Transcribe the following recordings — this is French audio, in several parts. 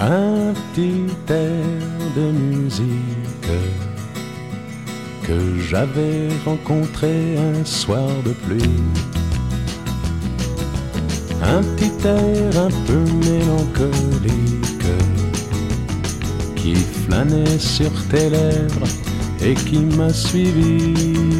Un petit air de musique que j'avais rencontré un soir de pluie. Un petit air un peu mélancolique qui flânait sur tes lèvres et qui m'a suivi.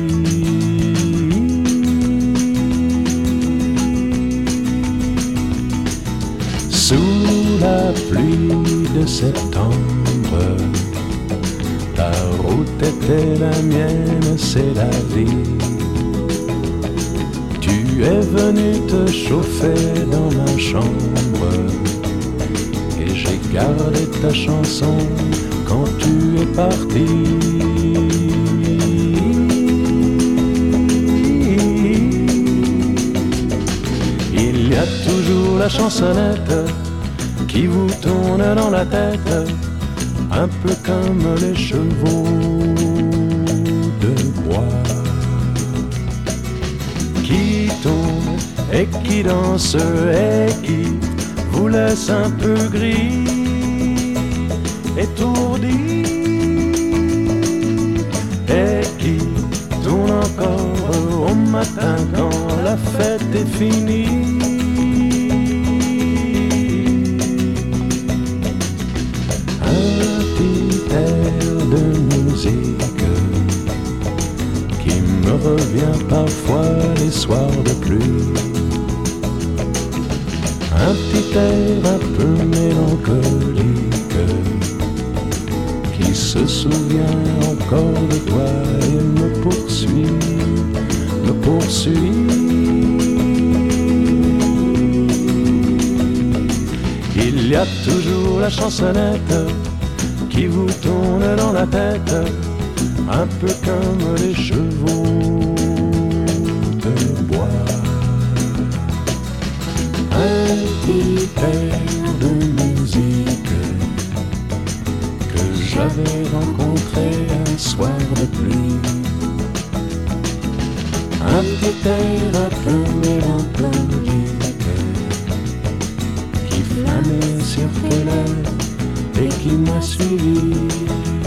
Sous la pluie de septembre, ta route était la mienne, c'est la vie. Tu es venu te chauffer dans ma chambre et j'ai gardé ta chanson quand tu es parti. Il y a toujours la chansonnette qui vous tourne dans la tête, un peu comme les chevaux de bois qui tournent et qui dansent et qui vous laissent un peu gris, étourdi, et qui tournent encore au matin quand la fête est finie. De musique qui me revient parfois les soirs de pluie. Un petit air un peu mélancolique qui se souvient encore de toi et me poursuit, me poursuit. Il y a toujours la chansonnette qui vous tourne dans la tête, un peu comme les chevaux de bois. Un petit air de musique que j'avais rencontré un soir de pluie. Un petit air un peu mélancolique qui flânait sur tes lèvres et qui m'a suivi.